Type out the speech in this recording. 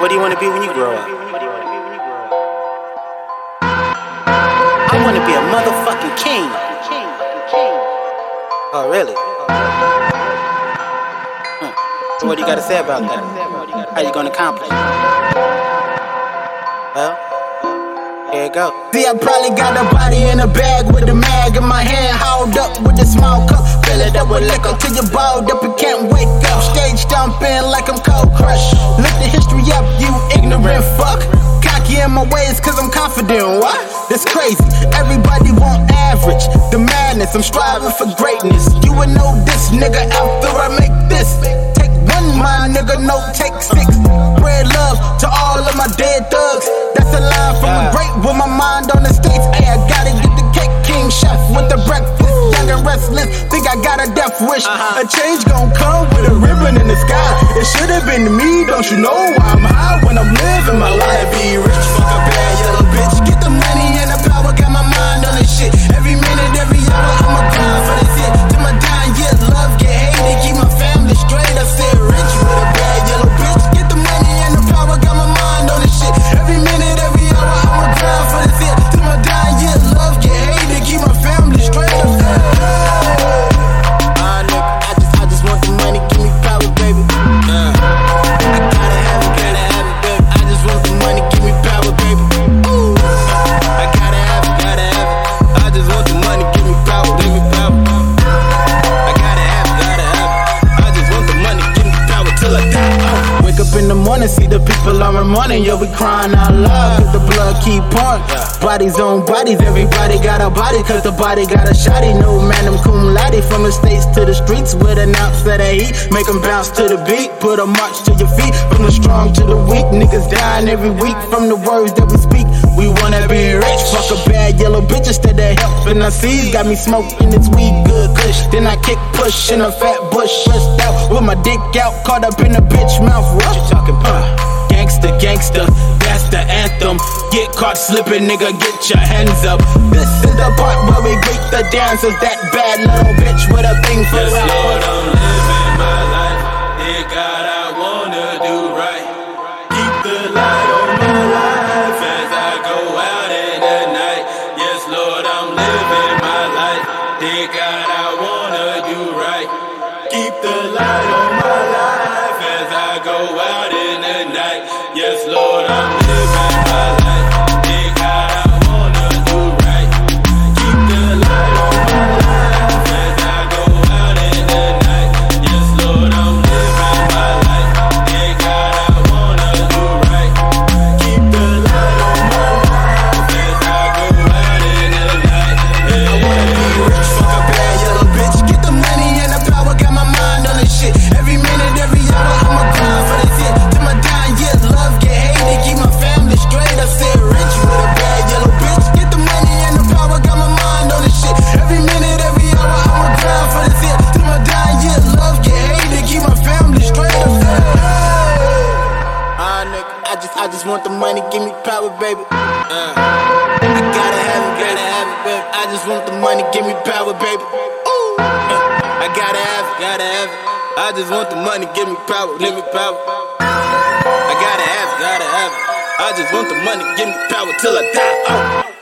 What do you want to be when you grow up? I want to be a motherfucking king. Oh, really? So what do you got to say about that? How you gonna accomplish it? Well, here it go. See, I probably got a body in a bag with a mag in my hand, hauled up with a small cup, fill it up with liquor till you're balled up and can't wake up. Stage stomping like I'm Cold Crush. Look the history up, you ignorant fuck. Cocky in my ways cause I'm confident, what? That's crazy, everybody want average. The madness, I'm striving for greatness. You would know this nigga after I make this. Take one, my nigga, no take six. Spread love to all of my dead thugs. That's a line from a great with my mind on the states. Hey, I gotta get the cake, king chef with the breakfast. Young and restless, think I got a death wish. A change gon' come with a ribbon in the sky. It should've been me, don't you know why I'm high when I'm living my life? Be rich, fuck a bad yellow bitch. Get the money and the power, got my mind on this shit. Every minute, every hour, I'ma grind for this hit. To my dying years, love, get hated, keep my family straight. I said rich with a bad yellow bitch. Get the money and the power, got my mind on this shit. Every minute, every hour, I'ma grind for this hit. To my dying years, love, get hated, keep my family straight. I said, I just want the money, give me power, baby. I gotta have it, baby. I just want the money, give me power, baby. Ooh. I gotta have it. I just want the money, give me power, give me power. I gotta have it. I just want the money, give me power till I die. Wake up in the morning, see the people on my morning, yo, we crying out loud, cause the blood keep pouring. Bodies on bodies, everybody got a body, cause the body got a shotty. No man, I'm cum laude, from the states to the streets, with an ounce of that heat. Make them bounce to the beat, put a march to your feet. From the strong to the weak, niggas dying every week from the words that we speak. We wanna be rich, fuck a bad yellow bitch instead of helping I see. Got me smoking this weed, good kush. Then I kick push in a fat bush, stressed out with my dick out, caught up in a bitch mouth. What you talking about? Gangsta, gangsta, that's the anthem. Get caught slipping, nigga, get your hands up. This is the part where we greet the dancers. That bad little bitch with a thing for yes, Lord, I'm living my life. Dear God, I wanna do right. Keep the light on my life as I go out in the night. Yes, Lord, I'm living my life. Dear God, I wanna do right. Keep the light on my life as I go out in the night. Yes, Lord, I'm living my life. Dear God, I wanna do right. Keep the light on my life as I go out in the night. Yes, Lord, I'm living my life. Dear God, I wanna do right. Keep the light on my life as I go out in the night. Yeah. I wanna be rich, fuck a bad yellow bitch. Get the money and the power, got my mind on this shit. Every minute, every hour, I'ma grind for this hit. To my dying years, love, get hated, keep my family straight. I said rich with a bad yellow bitch. Get the money and the power, got my mind on this shit. Every minute, every hour, I'ma grind for this hit. To my dying years, love, get hated, keep my family straight. I said, nigga, I just want the money, give me power, baby. I gotta have it, baby. I just want the money, give me power, baby. Ooh. I gotta have it. I just want the money, give me power, give me power. I gotta have it. I just want the money, give me power till I die.